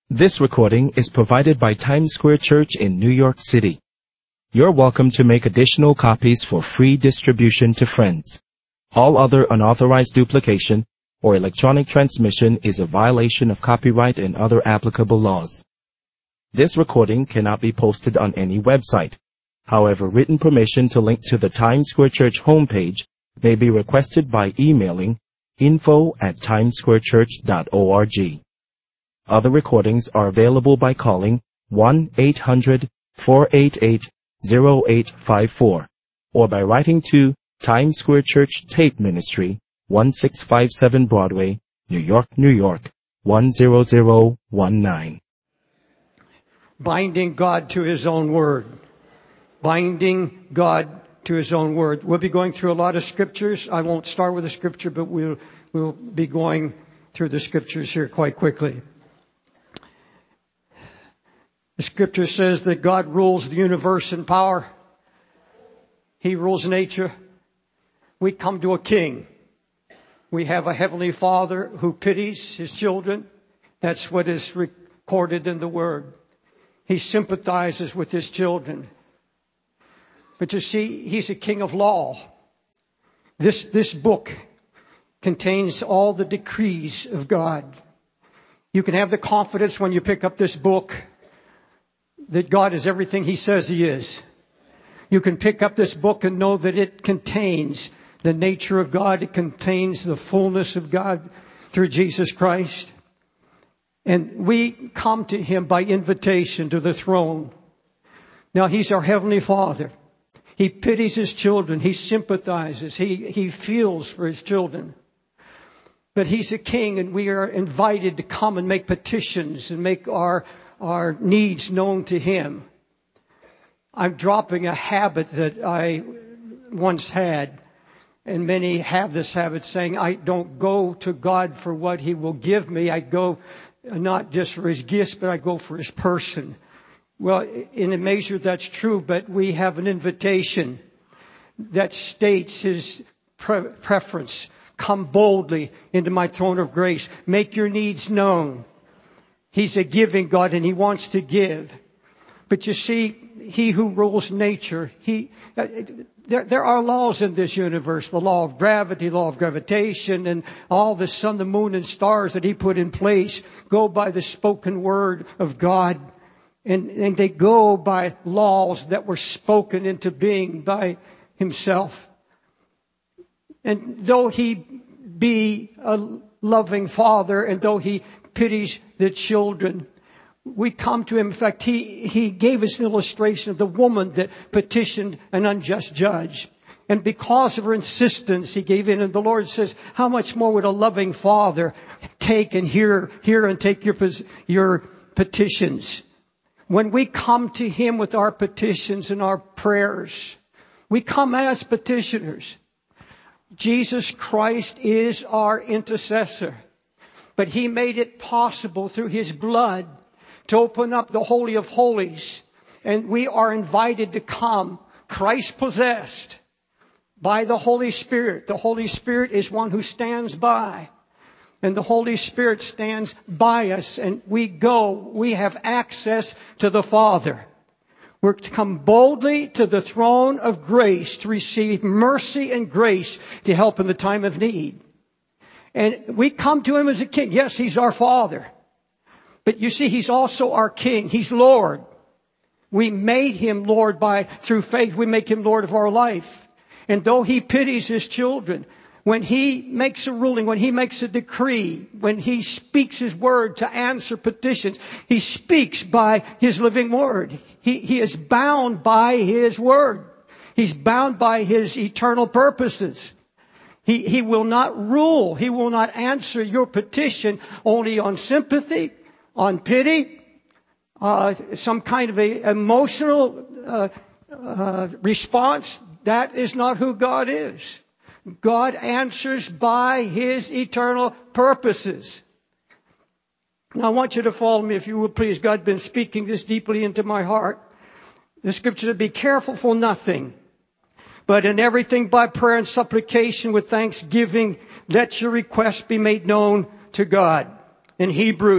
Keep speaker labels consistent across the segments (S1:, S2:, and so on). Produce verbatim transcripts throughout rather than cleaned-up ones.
S1: This recording is provided by Times Square Church in New York City. You're welcome to make additional copies for free distribution to friends. All other unauthorized duplication or electronic transmission is a violation of copyright and other applicable laws. This recording cannot be posted on any website. However, written permission to link to the Times Square Church homepage may be requested by emailing info at timessquarechurch dot org. Other recordings are available by calling one eight hundred four eight eight zero eight five four or by writing to Times Square Church Tape Ministry, one six five seven Broadway, New York, New York, one zero zero one nine.
S2: Binding God to His own word. Binding God to His own word. We'll be going through a lot of scriptures. I won't start with the scripture, but we'll, we'll be going through the scriptures here quite quickly. The scripture says that God rules the universe in power. He rules nature. We come to a king. We have a heavenly Father who pities His children. That's what is recorded in the Word. He sympathizes with His children. But you see, He's a king of law. This, this book contains all the decrees of God. You can have the confidence when you pick up this book that God is everything He says He is. You can pick up this book and know that it contains the nature of God. It contains the fullness of God through Jesus Christ. And we come to Him by invitation to the throne. Now, He's our Heavenly Father. He pities His children. He sympathizes. He, he feels for His children. But He's a king, and we are invited to come and make petitions and make our our needs known to Him. I'm dropping a habit that I once had, and many have this habit, saying, I don't go to God for what He will give me. I go not just for His gifts, but I go for His person. Well, in a measure that's true, but we have an invitation that states His pre- preference. Come boldly into my throne of grace. Make your needs known. He's a giving God, and He wants to give. But you see, He who rules nature, He, uh, there, there are laws in this universe. The law of gravity, law of gravitation, and all the sun, the moon, and stars that He put in place go by the spoken word of God. And, and they go by laws that were spoken into being by Himself. And though He be a loving Father, and though He pities the children, we come to Him. In fact, He, He gave us an illustration of the woman that petitioned an unjust judge. And because of her insistence, He gave in. And the Lord says, how much more would a loving Father take and hear, hear and take your, your petitions? When we come to Him with our petitions and our prayers, we come as petitioners. Jesus Christ is our intercessor. But He made it possible through His blood to open up the Holy of Holies. And we are invited to come, Christ possessed, by the Holy Spirit. The Holy Spirit is one who stands by. And the Holy Spirit stands by us. And we go, we have access to the Father. We're to come boldly to the throne of grace to receive mercy and grace to help in the time of need. And we come to Him as a king. Yes, He's our Father. But you see, He's also our King. He's Lord. We made Him Lord by, through faith, we make Him Lord of our life. And though He pities His children, when He makes a ruling, when He makes a decree, when He speaks His word to answer petitions, He speaks by His living word. He, he is bound by His word. He's bound by His eternal purposes. He, he will not rule. He will not answer your petition only on sympathy, on pity, uh, some kind of a emotional uh, uh, response. That is not who God is. God answers by His eternal purposes. Now, I want you to follow me, if you will, please. God's been speaking this deeply into my heart. The scripture says, be careful for nothing, but in everything by prayer and supplication with thanksgiving, let your requests be made known to God. In Hebrews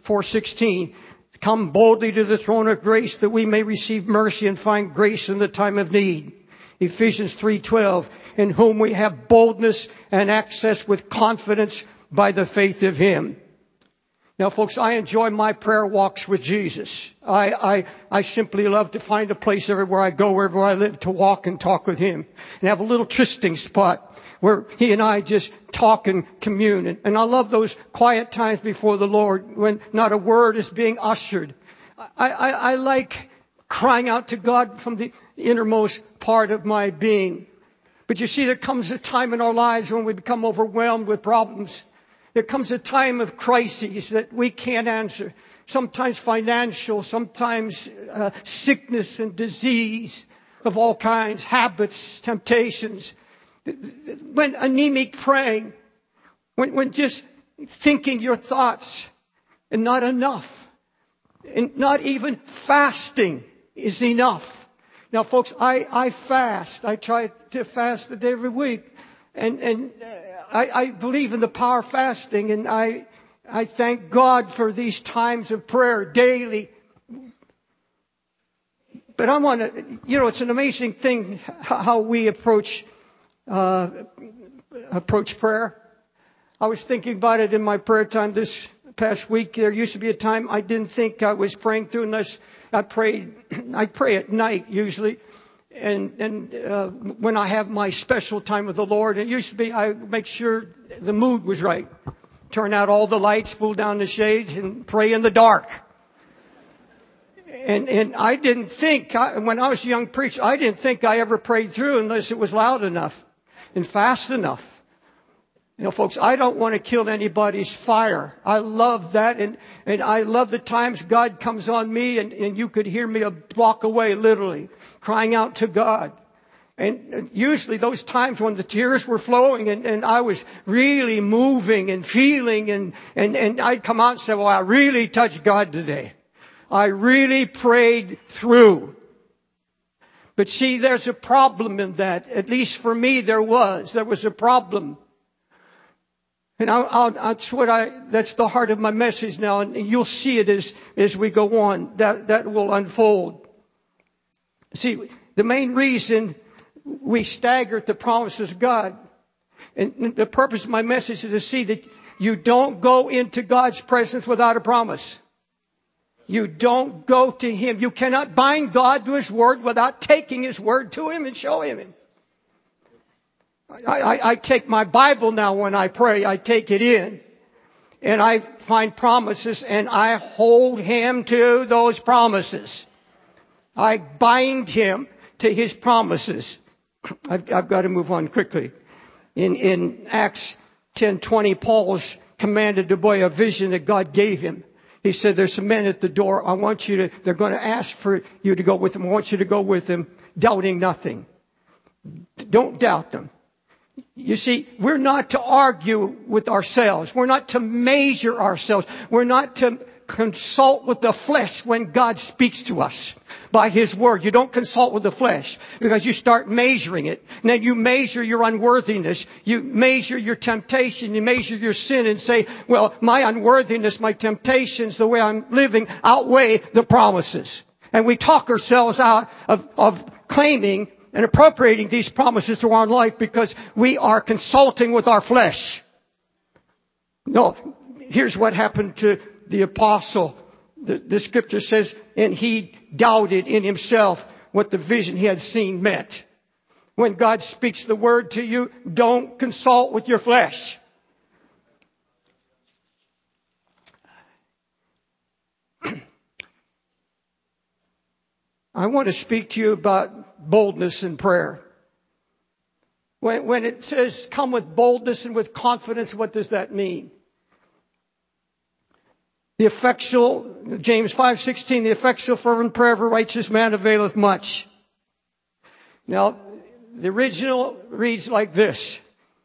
S2: four sixteen. Come boldly to the throne of grace that we may receive mercy and find grace in the time of need. Ephesians three twelve. In whom we have boldness and access with confidence by the faith of Him. Now, folks, I enjoy my prayer walks with Jesus. I, I, I simply love to find a place everywhere I go, wherever I live, to walk and talk with Him. And have a little trysting spot where He and I just talk and commune. And, and I love those quiet times before the Lord when not a word is being ushered. I, I, I like crying out to God from the innermost part of my being. But you see, there comes a time in our lives when we become overwhelmed with problems. There comes a time of crises that we can't answer. Sometimes financial, sometimes uh, sickness and disease of all kinds, habits, temptations. When anemic praying, when, when just thinking your thoughts and not enough, and not even fasting is enough. Now, folks, I, I fast. I try to fast a day every week. And, and I, I believe in the power of fasting. And I, I thank God for these times of prayer daily. But I want to, you know, it's an amazing thing how we approach, uh, approach prayer. I was thinking about it in my prayer time this past week. There used to be a time I didn't think I was praying through unless I prayed. I pray at night usually, and and uh, when I have my special time with the Lord, it used to be I make sure the mood was right, turn out all the lights, pull down the shades, and pray in the dark. And and I didn't think I, when I was a young preacher, I didn't think I ever prayed through unless it was loud enough and fast enough. You know, folks, I don't want to kill anybody's fire. I love that. And, and I love the times God comes on me and, and you could hear me a block away, literally, crying out to God. And, and usually those times when the tears were flowing and, and I was really moving and feeling and, and, and I'd come out and say, well, I really touched God today. I really prayed through. But see, there's a problem in that. At least for me, there was. There was a problem. And I'll, I'll, that's what I, that's the heart of my message now. And you'll see it as, as we go on. That, that will unfold. See, the main reason we stagger at the promises of God, and the purpose of my message is to see that you don't go into God's presence without a promise. You don't go to Him. You cannot bind God to His Word without taking His Word to Him and showing Him. I, I, I take my Bible now when I pray. I take it in. And I find promises and I hold Him to those promises. I bind Him to His promises. I've, I've got to move on quickly. In, in Acts ten twenty, Paul's commanded the boy a vision that God gave him. He said, there's some men at the door. I want you to, they're going to ask for you to go with them. I want you to go with them, doubting nothing. Don't doubt them. You see, we're not to argue with ourselves. We're not to measure ourselves. We're not to consult with the flesh when God speaks to us by His Word. You don't consult with the flesh because you start measuring it. And then you measure your unworthiness. You measure your temptation. You measure your sin and say, well, my unworthiness, my temptations, the way I'm living outweigh the promises. And we talk ourselves out of, of claiming and appropriating these promises to our life because we are consulting with our flesh. No, here's what happened to the apostle. The, the scripture says, and he doubted in himself what the vision he had seen meant. When God speaks the word to you, don't consult with your flesh. I want to speak to you about boldness in prayer. When, when it says come with boldness and with confidence, what does that mean? The effectual, James five sixteen, the effectual fervent prayer of a righteous man availeth much. Now, the original reads like this.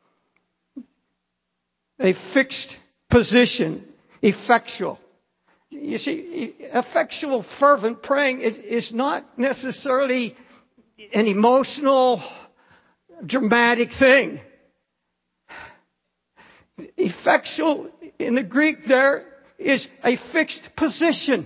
S2: A fixed position, effectual. You see, effectual fervent praying is, is not necessarily an emotional, dramatic thing. Effectual in the Greek there is a fixed position.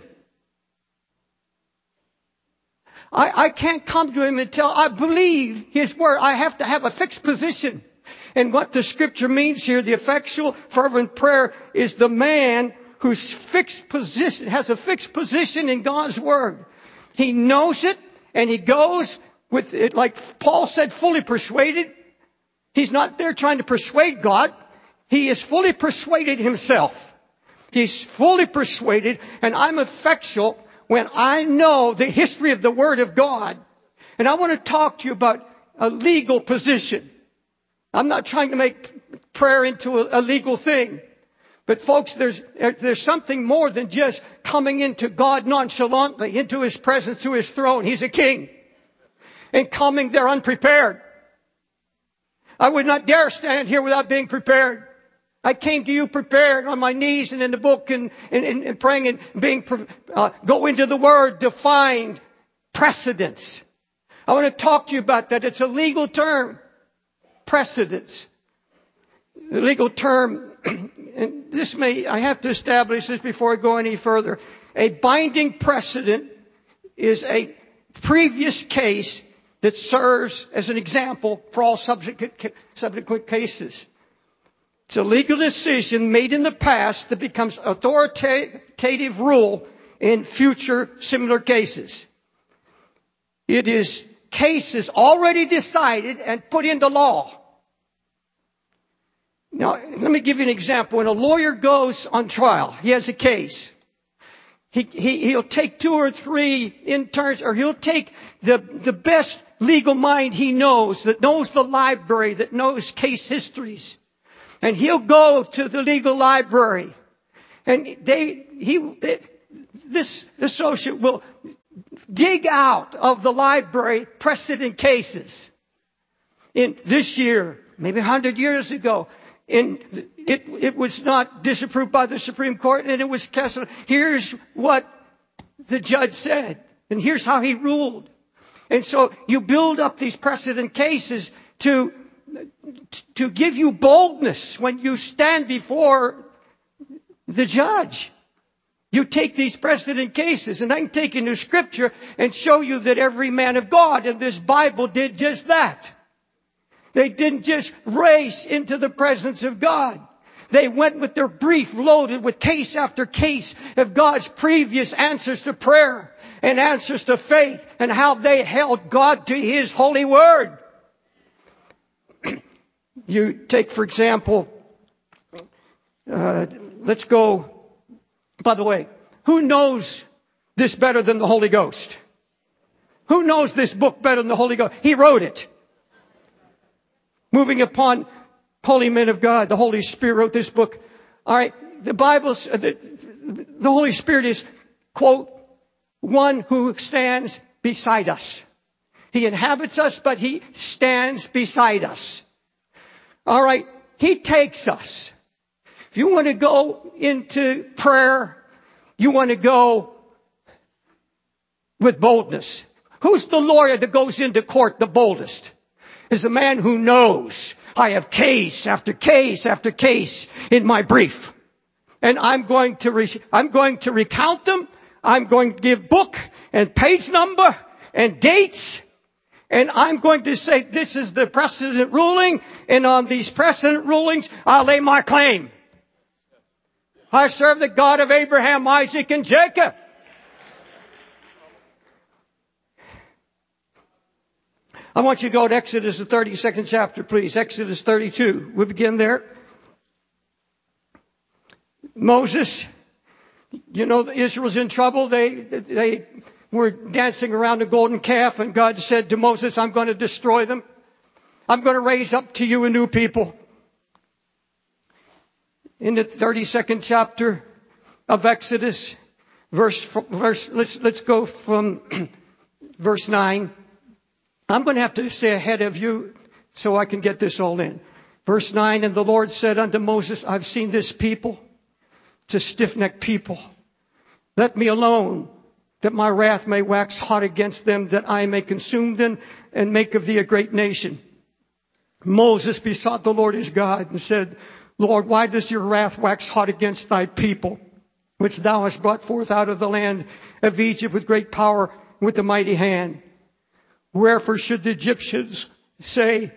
S2: I, I can't come to Him until I believe His Word. I have to have a fixed position. And what the Scripture means here, the effectual, fervent prayer is the man whose fixed position, has a fixed position in God's Word. He knows it, and he goes with it, like Paul said, fully persuaded. He's not there trying to persuade God. He is fully persuaded himself. He's fully persuaded, and I'm effectual when I know the history of the Word of God. And I want to talk to you about a legal position. I'm not trying to make prayer into a, a legal thing. But folks, there's, there's something more than just coming into God nonchalantly, into His presence, to His throne. He's a king. And coming there unprepared. I would not dare stand here without being prepared. I came to you prepared on my knees and in the book and, and, and, and praying and being, uh, go into the Word to find precedents. I want to talk to you about that. It's a legal term. Precedents. The legal term, and this may, I have to establish this before I go any further. A binding precedent is a previous case that serves as an example for all subsequent, subsequent cases. It's a legal decision made in the past that becomes authoritative rule in future similar cases. It is cases already decided and put into law. Now, let me give you an example. When a lawyer goes on trial, he has a case. He, he, he'll take two or three interns, or he'll take the, the best legal mind he knows, that knows the library, that knows case histories. And he'll go to the legal library. And they, he, they, this associate will dig out of the library precedent cases. In this year, maybe a hundred years ago, in, it, it was not disapproved by the Supreme Court, and it was cast. Here's what the judge said, and here's how he ruled. And so you build up these precedent cases to, to give you boldness when you stand before the judge. You take these precedent cases, and I can take you into Scripture and show you that every man of God in this Bible did just that. They didn't just race into the presence of God. They went with their brief loaded with case after case of God's previous answers to prayer and answers to faith and how they held God to His holy Word. You take, for example, uh, let's go, by the way, who knows this better than the Holy Ghost? Who knows this book better than the Holy Ghost? He wrote it. Moving upon holy men of God, the Holy Spirit wrote this book. All right, the Bible, the, the Holy Spirit is, quote, one who stands beside us. He inhabits us, but He stands beside us. All right, He takes us. If you want to go into prayer, you want to go with boldness. Who's the lawyer that goes into court the boldest? Is a man who knows I have case after case after case in my brief. And I'm going to, re- I'm going to recount them. I'm going to give book and page number and dates. And I'm going to say this is the precedent ruling. And on these precedent rulings, I'll lay my claim. I serve the God of Abraham, Isaac, and Jacob. I want you to go to Exodus, the thirty-second chapter, please. Exodus thirty-two. We begin there. Moses, you know, Israel's in trouble. They, they were dancing around the golden calf, and God said to Moses, I'm going to destroy them. I'm going to raise up to you a new people. In the thirty-second chapter of Exodus, verse, verse, let's, let's go from verse nine. I'm going to have to stay ahead of you so I can get this all in. Verse nine, and the Lord said unto Moses, I've seen this people, it's a stiff-necked people. Let me alone, that my wrath may wax hot against them, that I may consume them and make of thee a great nation. Moses besought the Lord his God and said, Lord, why does your wrath wax hot against thy people? which thou hast brought forth out of the land of Egypt with great power, with a mighty hand. Wherefore should the Egyptians say,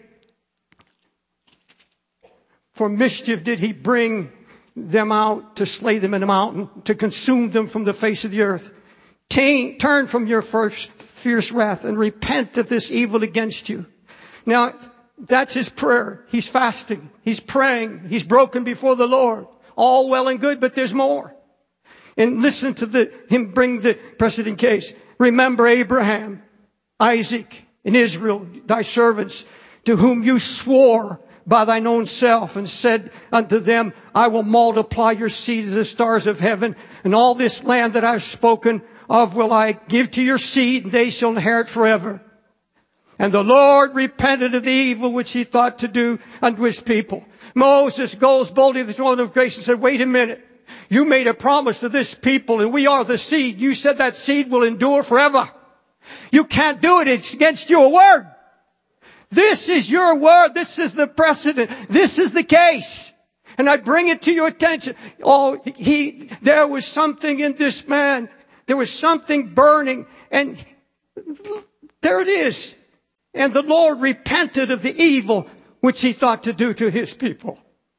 S2: for mischief did he bring them out to slay them in the mountain, to consume them from the face of the earth. Turn from your first fierce wrath and repent of this evil against you. Now, that's his prayer. He's fasting. He's praying. He's broken before the Lord. All well and good, but there's more. And listen to the, him bring the precedent case. Remember Abraham, Isaac, and Israel, thy servants, to whom you swore by thine own self, and said unto them, I will multiply your seed as the stars of heaven, and all this land that I've spoken of will I give to your seed, and they shall inherit forever. And the Lord repented of the evil which he thought to do unto his people. Moses goes boldly to the throne of grace and said, wait a minute. You made a promise to this people, and we are the seed. You said that seed will endure forever. You can't do it. It's against your word. This is your word. This is the precedent. This is the case. And I bring it to your attention. Oh, he, there was something in this man. There was something burning. And there it is. And the Lord repented of the evil which he thought to do to his people.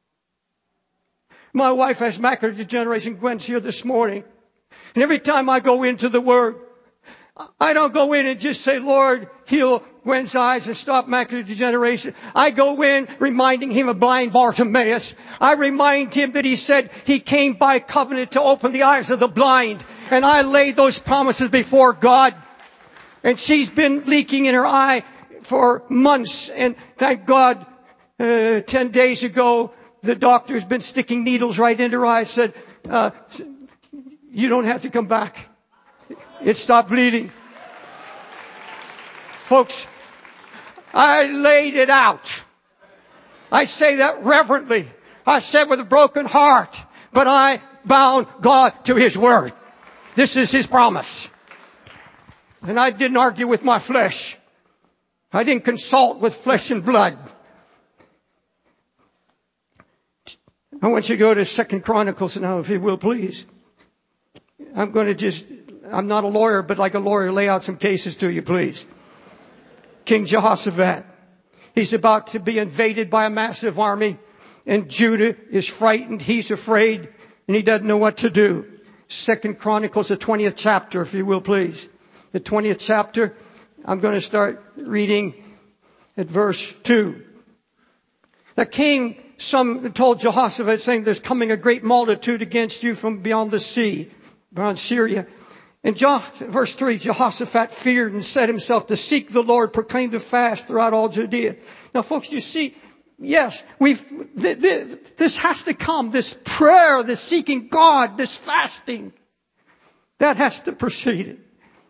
S2: My wife has macular degeneration. Gwen's here this morning. And every time I go into the Word, I don't go in and just say, Lord, heal Gwen's eyes and stop macular degeneration. I go in reminding him of blind Bartimaeus. I remind him that he said he came by covenant to open the eyes of the blind. And I lay those promises before God. And she's been leaking in her eye for months. And thank God, uh, ten days ago, the doctor's been sticking needles right into her eye. Said, uh, you don't have to come back. It stopped bleeding. Folks, I laid it out. I say that reverently. I said with a broken heart. But I bound God to His Word. This is His promise. And I didn't argue with my flesh. I didn't consult with flesh and blood. I want you to go to Second Chronicles now, if you will, please. I'm going to just, I'm not a lawyer, but like a lawyer, lay out some cases to you, please. King Jehoshaphat. He's about to be invaded by a massive army, and Judah is frightened. He's afraid, and he doesn't know what to do. Second Chronicles, the twentieth chapter, if you will, please. The twentieth chapter. I'm going to start reading at verse two. The king, some told Jehoshaphat, saying, there's coming a great multitude against you from beyond the sea, beyond Syria. And Jo- verse three, Jehoshaphat feared and set himself to seek the Lord, proclaimed a fast throughout all Judea. Now, folks, you see, yes, we've th- th- this has to come. This prayer, this seeking God, this fasting, that has to precede it.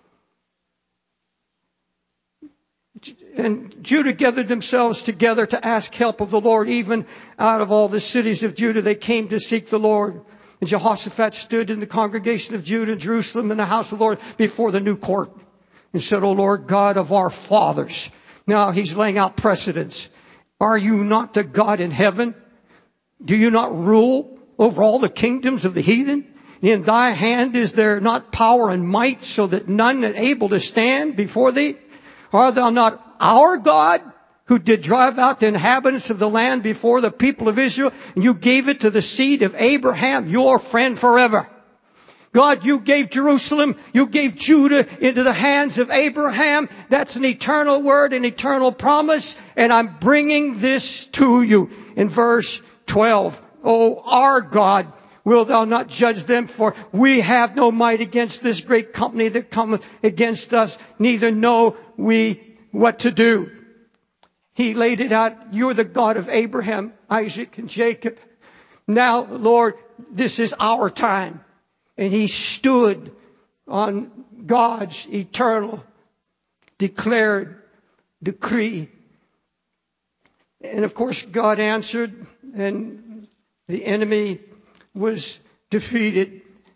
S2: And Judah gathered themselves together to ask help of the Lord. Even out of all the cities of Judah, they came to seek the Lord. And Jehoshaphat stood in the congregation of Judah and Jerusalem in the house of the Lord before the new court and said, O Lord God of our fathers. Now he's laying out precedents. Are you not the God in heaven? Do you not rule over all the kingdoms of the heathen? In thy hand is there not power and might, so that none is able to stand before thee? Art thou not our God, who did drive out the inhabitants of the land before the people of Israel, and you gave it to the seed of Abraham, your friend forever? God, you gave Jerusalem, you gave Judah into the hands of Abraham. That's an eternal word, an eternal promise, and I'm bringing this to you. In verse twelve, O our God, wilt thou not judge them? For we have no might against this great company that cometh against us, neither know we what to do. He laid it out. You're the God of Abraham, Isaac, and Jacob. Now, Lord, this is our time. And he stood on God's eternal declared decree. And of course, God answered, and the enemy was defeated.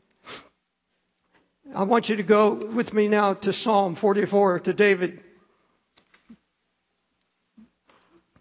S2: I want you to go with me now to Psalm forty-four, to David.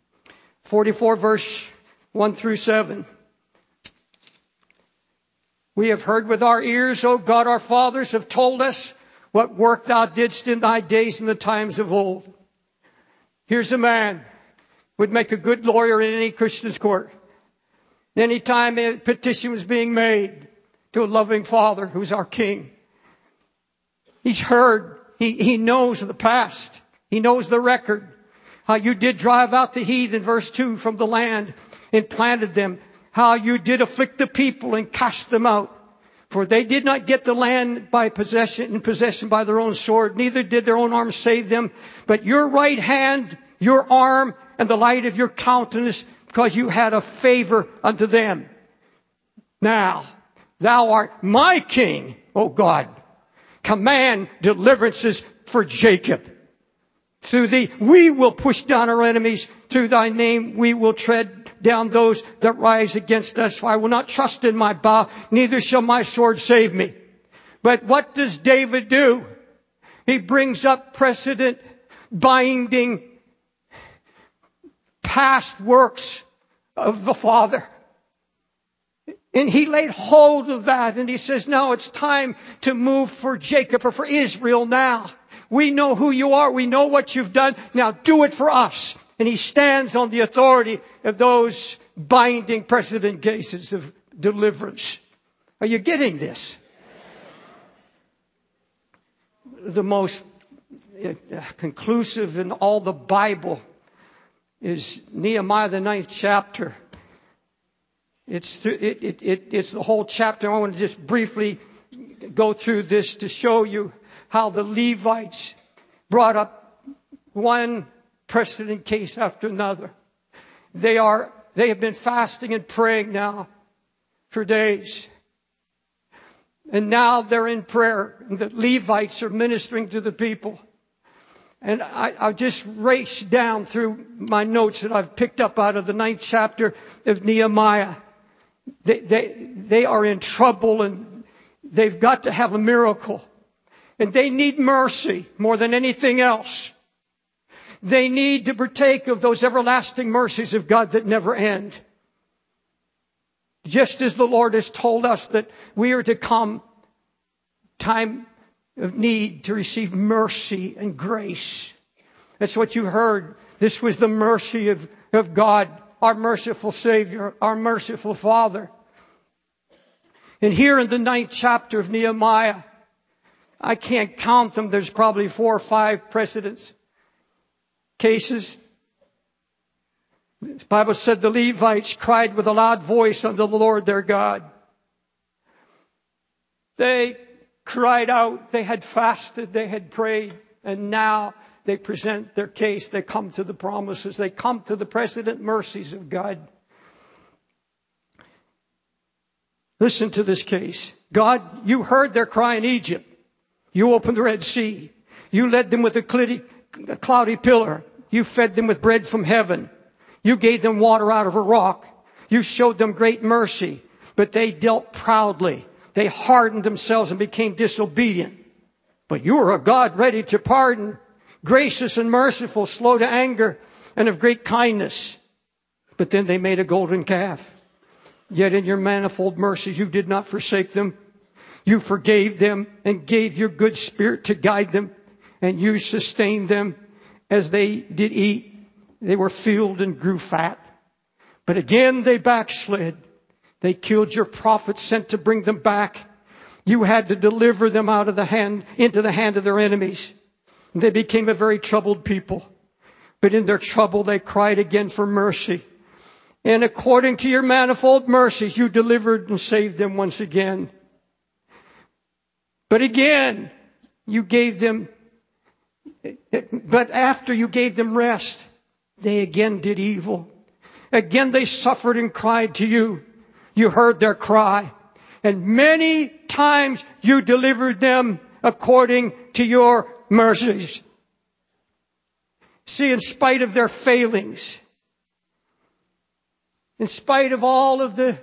S2: forty-four verse one through seven. We have heard with our ears, O God, our fathers have told us what work thou didst in thy days in the times of old. Here's a man would make a good lawyer in any Christian's court. Any time a petition was being made to a loving Father who's our King. He's heard. He, he knows the past. He knows the record. How you did drive out the heathen, verse two, from the land and planted them. How you did afflict the people and cast them out. For they did not get the land by possession, in possession by their own sword. Neither did their own arm save them. But your right hand, your arm, and the light of your countenance, because you had a favor unto them. Now, thou art my King, O God. Command deliverances for Jacob. Through thee, we will push down our enemies. Through thy name, we will tread down those that rise against us. For I will not trust in my bow, neither shall my sword save me. But what does David do? He brings up precedent binding past works of the Father. And he laid hold of that and he says, no, it's time to move for Jacob or for Israel now. We know who you are. We know what you've done. Now do it for us. And he stands on the authority of those binding precedent cases of deliverance. Are you getting this? The most conclusive in all the Bible is Nehemiah, the ninth chapter. It's, it, it, it, it's the whole chapter. I want to just briefly go through this to show you how the Levites brought up one precedent case after another. They are, they have been fasting and praying now for days. And now they're in prayer. And the Levites are ministering to the people. And I, I'll just race down through my notes that I've picked up out of the ninth chapter of Nehemiah. They, they, they are in trouble and they've got to have a miracle. And they need mercy more than anything else. They need to partake of those everlasting mercies of God that never end. Just as the Lord has told us that we are to come time of need to receive mercy and grace. That's what you heard. This was the mercy of, of God, our merciful Savior, our merciful Father. And here in the ninth chapter of Nehemiah, I can't count them. There's probably four or five precedents cases. The Bible said the Levites cried with a loud voice unto the Lord their God. They cried out. They had fasted. They had prayed. And now they present their case. They come to the promises. They come to the precedent mercies of God. Listen to this case. God, you heard their cry in Egypt. You opened the Red Sea. You led them with a cloudy pillar. You fed them with bread from heaven. You gave them water out of a rock. You showed them great mercy. But they dealt proudly. They hardened themselves and became disobedient. But you are a God ready to pardon, gracious and merciful, slow to anger, and of great kindness. But then they made a golden calf. Yet in your manifold mercies you did not forsake them. You forgave them and gave your good spirit to guide them. And you sustained them as they did eat. They were filled and grew fat. But again they backslid. They killed your prophets sent to bring them back. You had to deliver them out of the hand, into the hand of their enemies. And they became a very troubled people. But in their trouble they cried again for mercy. And according to your manifold mercies, you delivered and saved them once again. But again, you gave them, but after you gave them rest, they again did evil. Again they suffered and cried to you. You heard their cry. And many times you delivered them according to your mercies. See, in spite of their failings, in spite of all of the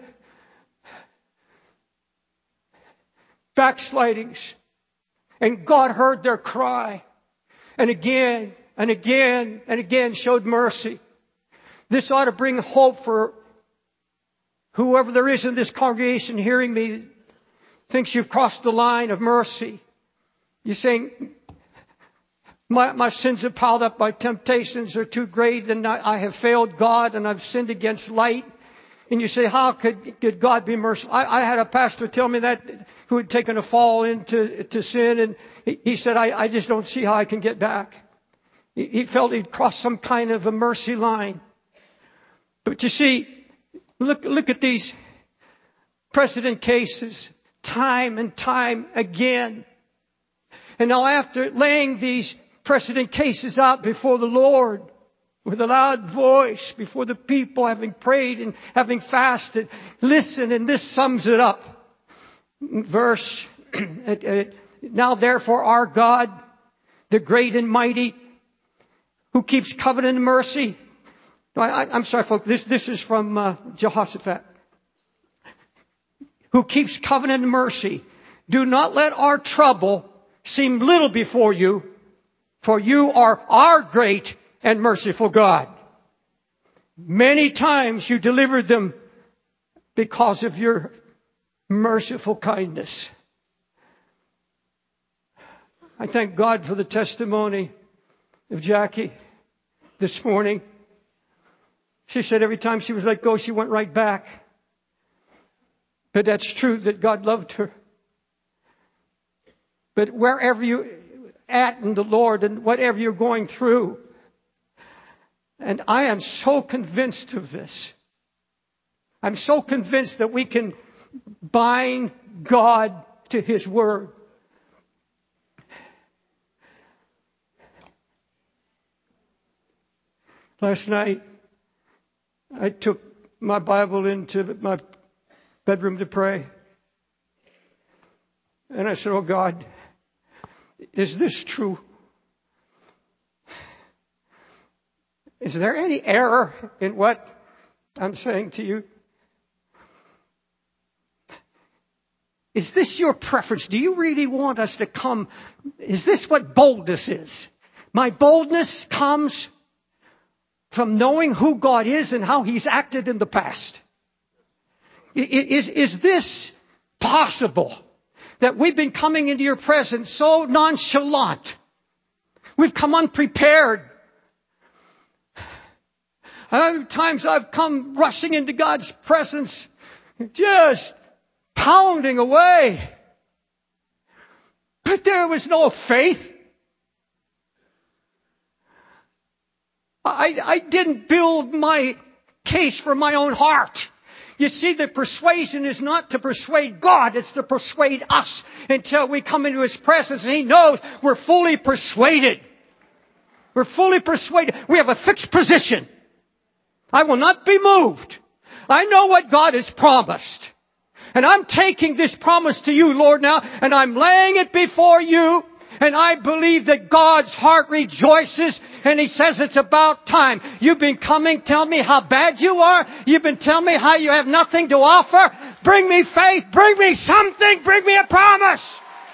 S2: backslidings, and God heard their cry, and again and again and again showed mercy. This ought to bring hope for whoever there is in this congregation hearing me thinks you've crossed the line of mercy. You're saying, my, my sins have piled up, my temptations are too great, and I, I have failed God, and I've sinned against light. And you say, how could, could God be merciful? I, I had a pastor tell me that, who had taken a fall into to sin, and he, he said, I, I just don't see how I can get back. He, he felt he'd crossed some kind of a mercy line. But you see, look, look at these precedent cases, time and time again. And now after laying these precedent cases out before the Lord, with a loud voice before the people, having prayed and having fasted, listen, and this sums it up. Verse, now therefore our God, the great and mighty, who keeps covenant and mercy. I, I, I'm sorry, folks, this, this is from uh, Jehoshaphat. Who keeps covenant and mercy. Do not let our trouble seem little before you, for you are our great and merciful God. Many times you delivered them because of your merciful kindness. I thank God for the testimony of Jackie this morning. She said every time she was let go, she went right back. But that's true that God loved her. But wherever you're at in the Lord and whatever you're going through, and I am so convinced of this. I'm so convinced that we can bind God to His Word. Last night, I took my Bible into my bedroom to pray. And I said, oh God, is this true? Is there any error in what I'm saying to you? Is this your preference? Do you really want us to come? Is this what boldness is? My boldness comes from knowing who God is and how He's acted in the past. Is, is this possible? That we've been coming into your presence so nonchalant. We've come unprepared. Other times I've come rushing into God's presence, just pounding away. But there was no faith. I, I didn't build my case for my own heart. You see, the persuasion is not to persuade God, it's to persuade us until we come into His presence and He knows we're fully persuaded. We're fully persuaded. We have a fixed position. I will not be moved. I know what God has promised. And I'm taking this promise to you, Lord, now, and I'm laying it before you. And I believe that God's heart rejoices, and He says it's about time. You've been coming, tell me how bad you are. You've been telling me how you have nothing to offer. Bring me faith. Bring me something. Bring me a promise.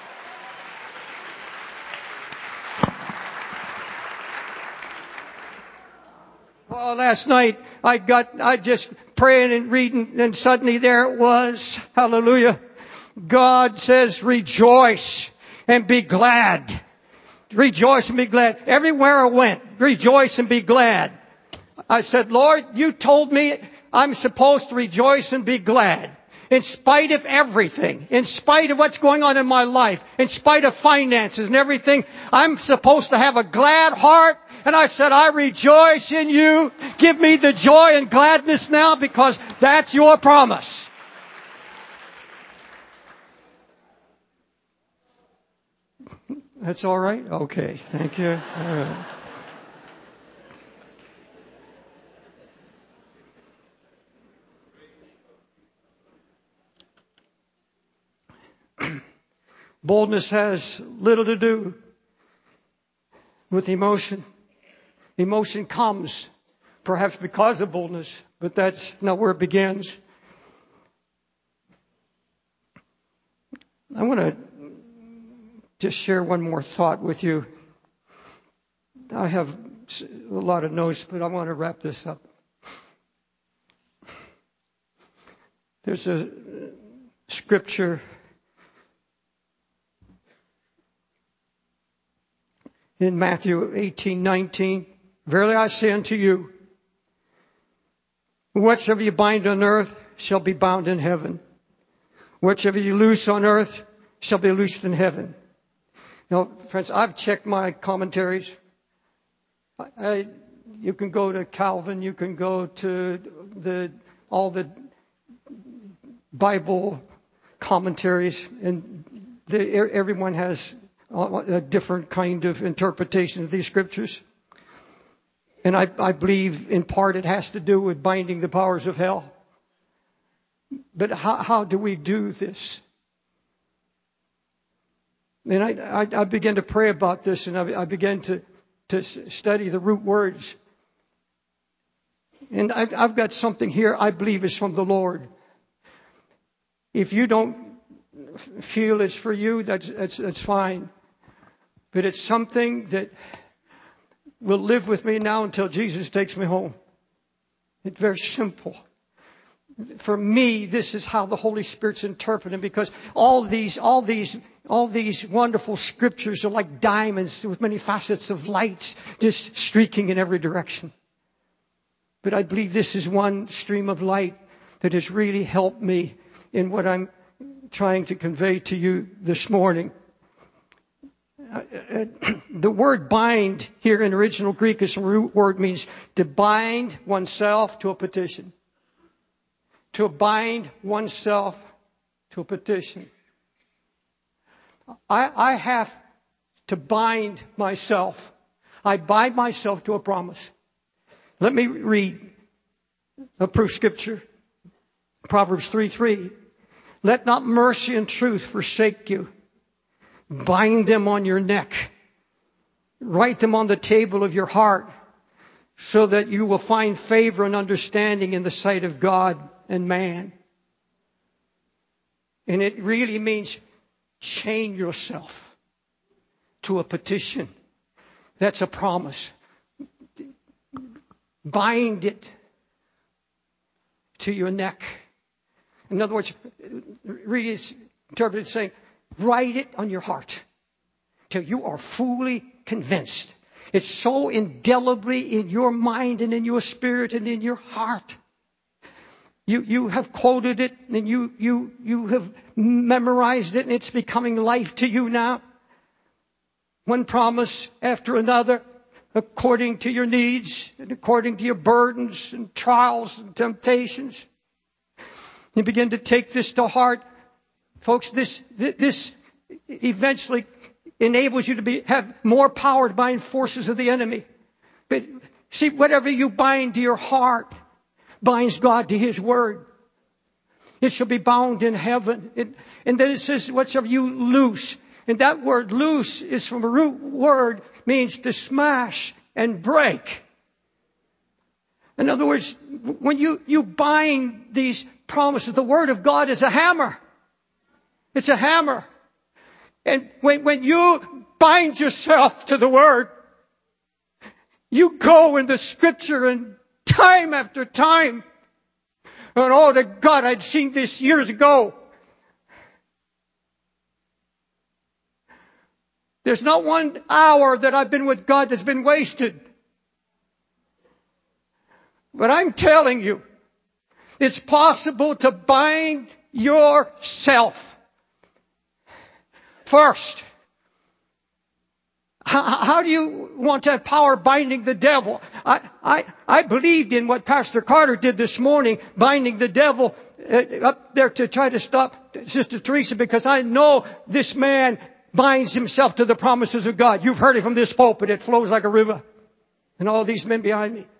S2: Well, last night I got, I just praying and reading, and suddenly there it was. Hallelujah. God says, rejoice and be glad. Rejoice and be glad. Everywhere I went, rejoice and be glad. I said, Lord, you told me I'm supposed to rejoice and be glad. In spite of everything, in spite of what's going on in my life, in spite of finances and everything, I'm supposed to have a glad heart. And I said, I rejoice in you. Give me the joy and gladness now, because that's your promise. That's all right? Okay. Thank you. All right. Boldness has little to do with emotion. Emotion comes, perhaps because of boldness, but that's not where it begins. I want to just share one more thought with you. I have a lot of notes, but I want to wrap this up. There's a scripture in Matthew eighteen nineteen, verily I say unto you, whatsoever you bind on earth shall be bound in heaven. Whatsoever you loose on earth shall be loosed in heaven. Now, friends, I've checked my commentaries. I, you can go to Calvin, you can go to the all the Bible commentaries, and the, everyone has a different kind of interpretation of these scriptures. And I, I believe in part it has to do with binding the powers of hell. But how, how do we do this? And I, I, I began to pray about this, and I, I began to, to study the root words. And I, I've got something here I believe is from the Lord. If you don't feel it's for you, that's, that's, that's fine. But it's something that will live with me now until Jesus takes me home. It's very simple. For me, this is how the Holy Spirit's interpreting, because all these, all these, all these wonderful scriptures are like diamonds with many facets of lights just streaking in every direction. But I believe this is one stream of light that has really helped me in what I'm trying to convey to you this morning. The word bind here in original Greek is a root word, means to bind oneself to a petition. To bind oneself to a petition. I, I have to bind myself. I bind myself to a promise. Let me read a proof scripture. Proverbs three three. Let not mercy and truth forsake you. Bind them on your neck. Write them on the table of your heart, so that you will find favor and understanding in the sight of God and man. And it really means chain yourself to a petition. That's a promise. Bind it to your neck. In other words, read it, interpret it saying, write it on your heart till you are fully convinced. It's so indelibly in your mind and in your spirit and in your heart. You, you have quoted it and you, you, you have memorized it, and it's becoming life to you now. One promise after another, according to your needs and according to your burdens and trials and temptations. You begin to take this to heart. Folks, this, this eventually enables you to be, have more power to bind forces of the enemy. But see, whatever you bind to your heart binds God to His Word. It shall be bound in heaven. It, and then it says, whatsoever you loose. And that word loose is from a root word, means to smash and break. In other words, when you, you bind these promises, the Word of God is a hammer. It's a hammer. And when, when you bind yourself to the Word, you go in the Scripture and time after time. And oh, to God, I'd seen this years ago. There's not one hour that I've been with God that's been wasted. But I'm telling you, it's possible to bind yourself. First, how, how do you want to have power binding the devil? I, I, I believed in what Pastor Carter did this morning, binding the devil uh, up there to try to stop Sister Teresa, because I know this man binds himself to the promises of God. You've heard it from this pulpit. It flows like a river. And all these men behind me.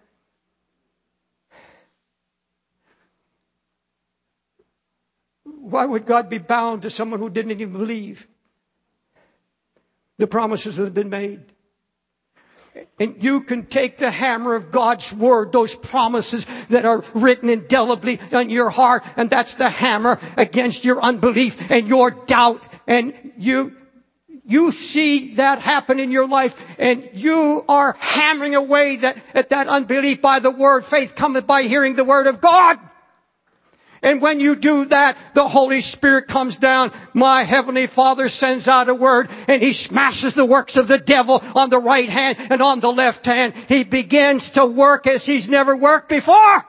S2: Why would God be bound to someone who didn't even believe the promises that have been made? And you can take the hammer of God's Word, those promises that are written indelibly on your heart, and that's the hammer against your unbelief and your doubt. And you, you see that happen in your life, and you are hammering away that, at that unbelief by the Word. Faith cometh by hearing the Word of God. And when you do that, the Holy Spirit comes down. My Heavenly Father sends out a word and He smashes the works of the devil on the right hand and on the left hand. He begins to work as He's never worked before.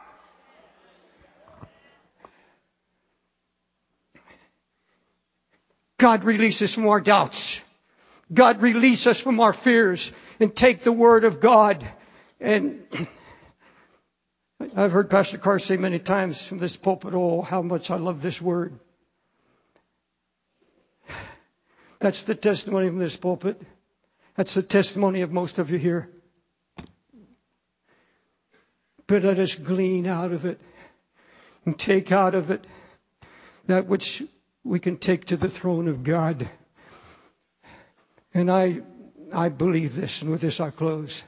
S2: God, release us from our doubts. God, release us from our fears and take the Word of God. And I've heard Pastor Carr say many times from this pulpit, oh, how much I love this Word. That's the testimony from this pulpit. That's the testimony of most of you here. But let us glean out of it and take out of it that which we can take to the throne of God. And I, I believe this, and with this I close.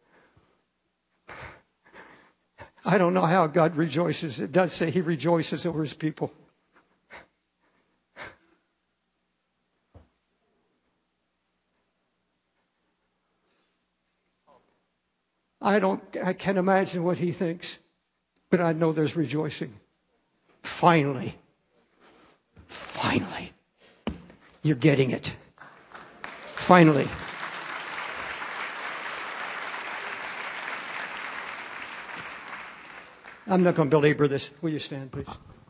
S2: I don't know how God rejoices. It does say He rejoices over His people. I don't, I can't imagine what He thinks, but I know there's rejoicing. Finally. Finally. You're getting it. Finally. I'm not going to belabor this. Will you stand, please?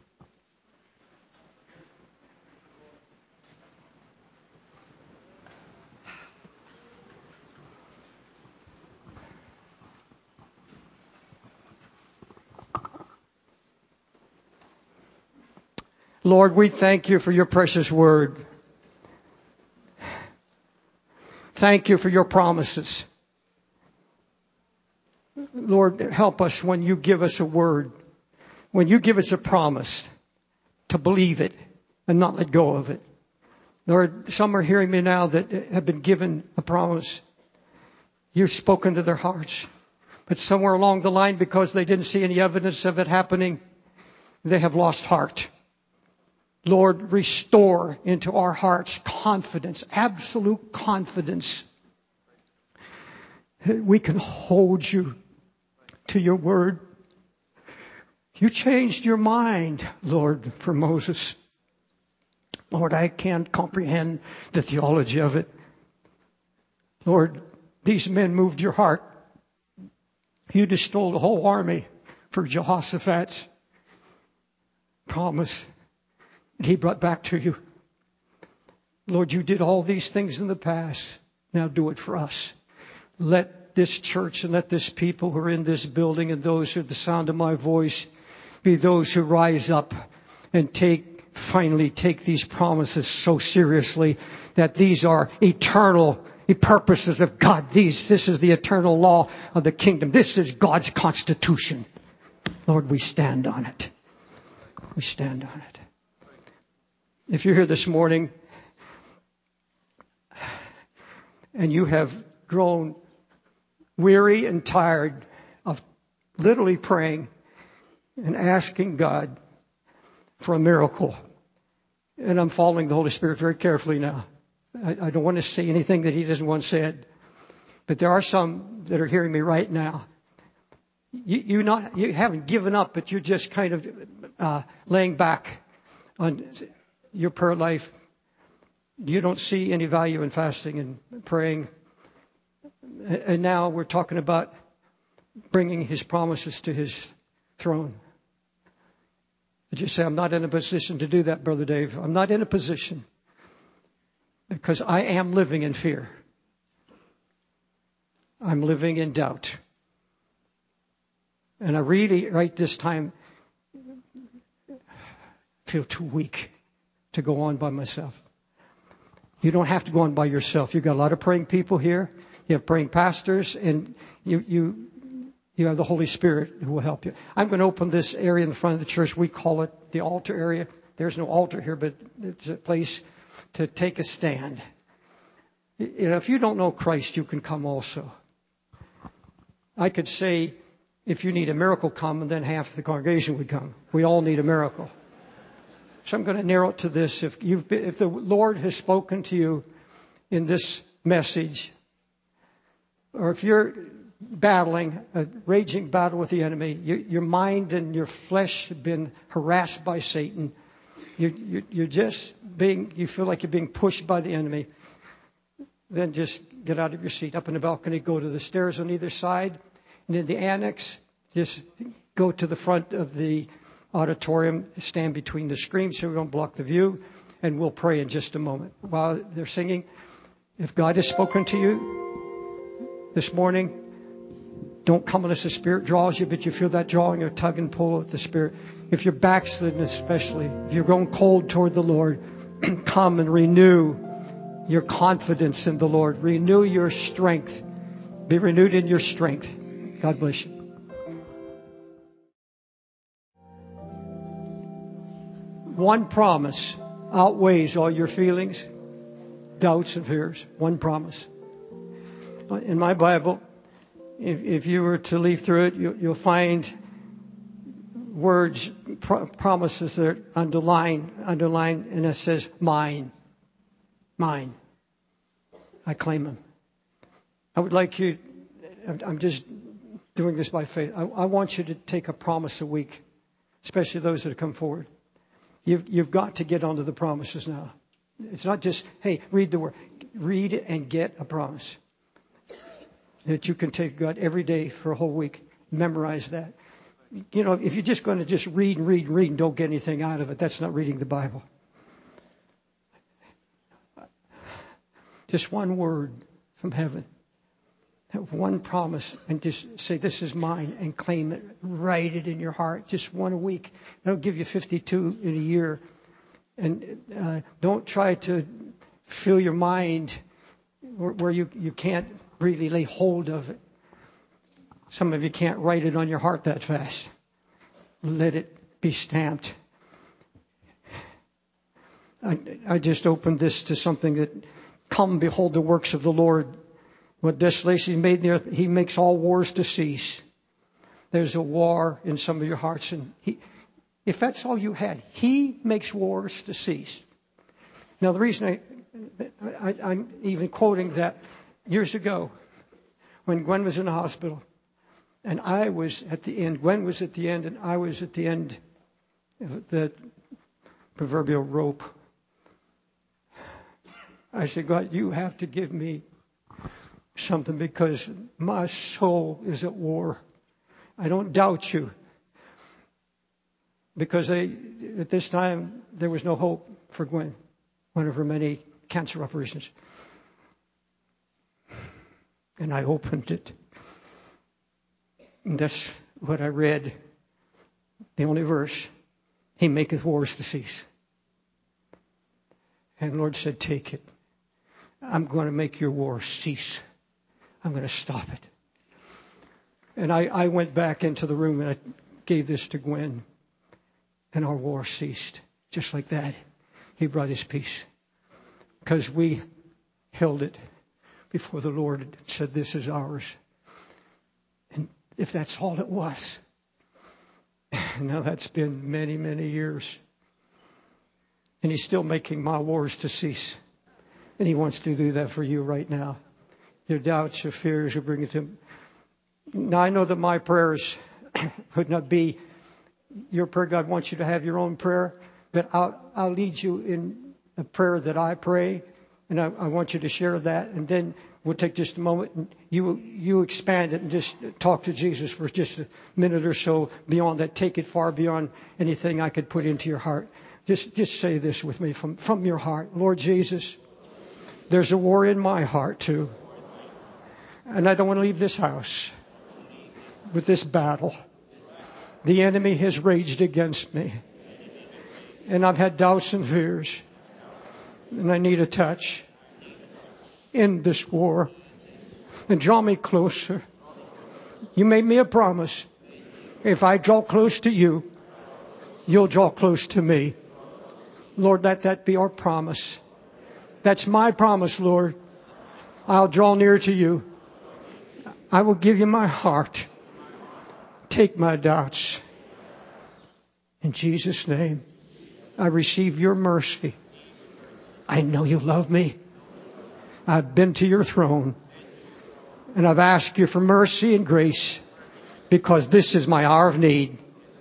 S2: Lord, we thank You for Your precious word. Thank You for Your promises. Lord, help us when You give us a word, when You give us a promise, to believe it and not let go of it. Lord, some are hearing me now that have been given a promise. You've spoken to their hearts. But somewhere along the line, because they didn't see any evidence of it happening, they have lost heart. Lord, restore into our hearts confidence, absolute confidence. We can hold You to Your word. You changed Your mind, Lord, for Moses. Lord, I can't comprehend the theology of it. Lord, these men moved Your heart. You just stole the whole army for Jehoshaphat's promise. He brought back to You. Lord, You did all these things in the past. Now do it for us. Let this church and let this people who are in this building and those who are the sound of my voice be those who rise up and take, finally take these promises so seriously that these are eternal purposes of God. These, this is the eternal law of the kingdom. This is God's constitution. Lord, we stand on it. We stand on it. If you're here this morning and you have grown weary and tired of literally praying and asking God for a miracle, and I'm following the Holy Spirit very carefully now. I, I don't want to say anything that He doesn't want said, but there are some that are hearing me right now. You, you not you haven't given up, but you're just kind of uh, laying back on your prayer life. You don't see any value in fasting and praying. And now we're talking about bringing His promises to His throne. But you say, I'm not in a position to do that, Brother Dave. I'm not in a position because I am living in fear. I'm living in doubt. And I really, right this time, feel too weak to go on by myself. You don't have to go on by yourself. You've got a lot of praying people here. You have praying pastors, and you you you have the Holy Spirit who will help you. I'm going to open this area in the front of the church. We call it the altar area. There's no altar here, but it's a place to take a stand. You know, if you don't know Christ, you can come also. I could say, if you need a miracle, come, and then half the congregation would come. We all need a miracle. So I'm going to narrow it to this. If you've been, if the Lord has spoken to you in this message, or if you're battling, a raging battle with the enemy. Your, your mind and your flesh have been harassed by Satan. You, you, you're just being, you feel like you're being pushed by the enemy. Then just get out of your seat, up in the balcony, go to the stairs on either side. And in the annex, just go to the front of the auditorium, stand between the screens so we don't block the view. And we'll pray in just a moment. While they're singing, if God has spoken to you this morning, don't come unless the Spirit draws you, but you feel that drawing or tug and pull of the Spirit. If you're backslidden especially, if you're going cold toward the Lord, come and renew your confidence in the Lord. Renew your strength. Be renewed in your strength. God bless you. One promise outweighs all your feelings, doubts, and fears. One promise. In my Bible, if, if you were to leaf through it, you, you'll find words, pro- promises that are underlined, underlined, and it says, mine. Mine. I claim them. I would like you, I'm just doing this by faith. I, I want you to take a promise a week, especially those that have come forward. You've, you've got to get onto the promises now. It's not just, hey, read the word. Read it and get a promise that you can take God every day for a whole week. Memorize that. You know, if you're just going to just read and read and read and don't get anything out of it, that's not reading the Bible. Just one word from heaven. Have one promise and just say, this is mine, and claim it. Write it in your heart. Just one a week. That'll give you fifty-two in a year. And uh, don't try to fill your mind where, where you, you can't really lay hold of it. Some of you can't write it on your heart that fast. Let it be stamped. I, I just opened this to something that, come behold the works of the Lord. What desolation He made in the earth, He makes all wars to cease. There's a war in some of your hearts. And he, if that's all you had, He makes wars to cease. Now the reason I, I, I'm even quoting that, years ago, when Gwen was in the hospital, and I was at the end, Gwen was at the end, and I was at the end of the proverbial rope. I said, God, you have to give me something because my soul is at war. I don't doubt you. Because they, at this time, there was no hope for Gwen, one of her many cancer operations. And I opened it. And that's what I read. The only verse. He maketh wars to cease. And the Lord said, take it. I'm going to make your war cease. I'm going to stop it. And I, I went back into the room and I gave this to Gwen. And our war ceased. Just like that. He brought His peace. Because we held it before the Lord and said, this is ours. And if that's all it was. Now that's been many, many years. And He's still making my wars to cease. And He wants to do that for you right now. Your doubts, your fears, you bring it to Him. Now I know that my prayers would not be your prayer. God wants you to have your own prayer. But I'll, I'll lead you in a prayer that I pray. And I, I want you to share that. And then we'll take just a moment and you, you expand it and just talk to Jesus for just a minute or so beyond that. Take it far beyond anything I could put into your heart. Just, just say this with me from, from your heart. Lord Jesus, there's a war in my heart too. And I don't want to leave this house with this battle. The enemy has raged against me. And I've had doubts and fears. And I need a touch in this war. And draw me closer. You made me a promise. If I draw close to you, you'll draw close to me. Lord, let that be our promise. That's my promise, Lord. I'll draw near to you. I will give you my heart. Take my doubts. In Jesus' name, I receive your mercy. I know you love me. I've been to your throne. And I've asked you for mercy and grace because this is my hour of need.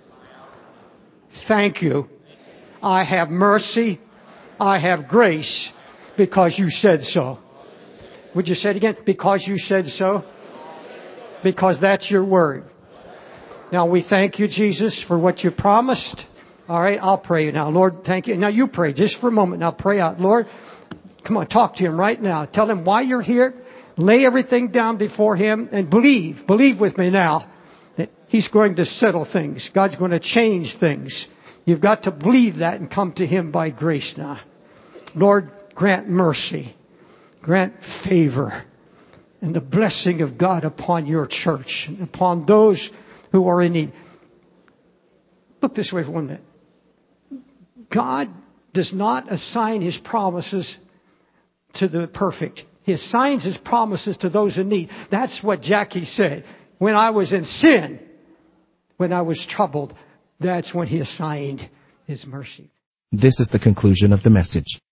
S2: Thank you. I have mercy. I have grace because you said so. Would you say it again? Because you said so? Because that's your word. Now we thank you, Jesus, for what you promised. All right, I'll pray now. Lord, thank you. Now you pray just for a moment. Now pray out. Lord, come on, talk to Him right now. Tell Him why you're here. Lay everything down before Him and believe. Believe with me now that He's going to settle things. God's going to change things. You've got to believe that and come to Him by grace now. Lord, grant mercy. Grant favor. And the blessing of God upon your church. And upon those who are in need. Look this way for one minute. God does not assign His promises to the perfect. He assigns His promises to those in need. That's what Jackie said. When I was in sin, when I was troubled, that's when He assigned His mercy.
S1: This is the conclusion of the message.